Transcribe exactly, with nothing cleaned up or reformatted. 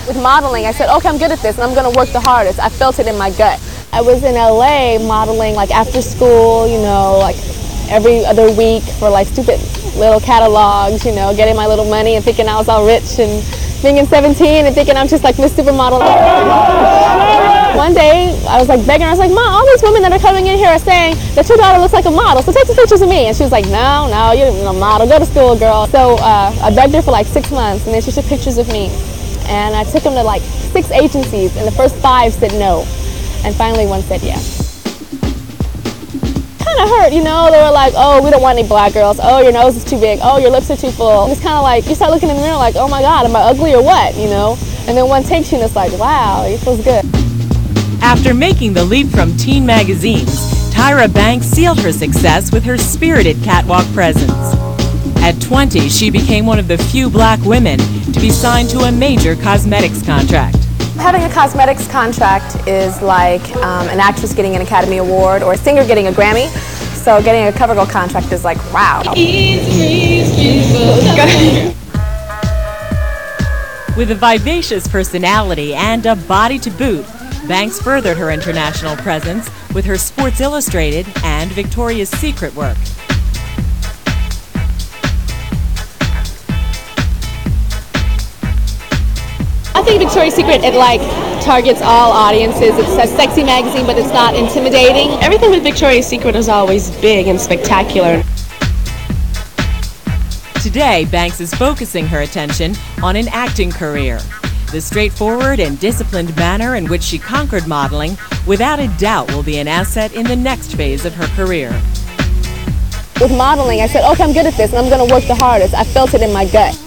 With modeling, I said, okay, I'm good at this and I'm gonna work the hardest. I felt it in my gut. I was in L A modeling like after school, you know, like every other week for like stupid little catalogs, you know, getting my little money and thinking I was all rich, and being in seventeen and thinking I'm just like Miss Supermodel. One day I was like begging her, I was like, Mom, all these women that are coming in here are saying that your daughter looks like a model, so take some pictures of me. And she was like, no, no, you're a model, go to school, girl. So uh, I begged her for like six months and then she took pictures of me. And I took them to like six agencies and the first five said no. And finally one said yes. Kind of hurt, you know, they were like, oh, we don't want any black girls, oh, your nose is too big, oh, your lips are too full. It's kind of like, you start looking in the mirror like, oh my God, am I ugly or what, you know? And then one takes you and it's like, wow, it feels good. After making the leap from teen magazines, Tyra Banks sealed her success with her spirited catwalk presence. At twenty, she became one of the few black women to be signed to a major cosmetics contract. Having a cosmetics contract is like um, an actress getting an Academy Award or a singer getting a Grammy. So getting a CoverGirl contract is like, wow. With a vivacious personality and a body to boot, Banks furthered her international presence with her Sports Illustrated and Victoria's Secret work. I think Victoria's Secret, it like targets all audiences. It's a sexy magazine, but it's not intimidating. Everything with Victoria's Secret is always big and spectacular. Today, Banks is focusing her attention on an acting career. The straightforward and disciplined manner in which she conquered modeling, without a doubt, will be an asset in the next phase of her career. With modeling, I said, okay, I'm good at this and I'm gonna work the hardest. I felt it in my gut.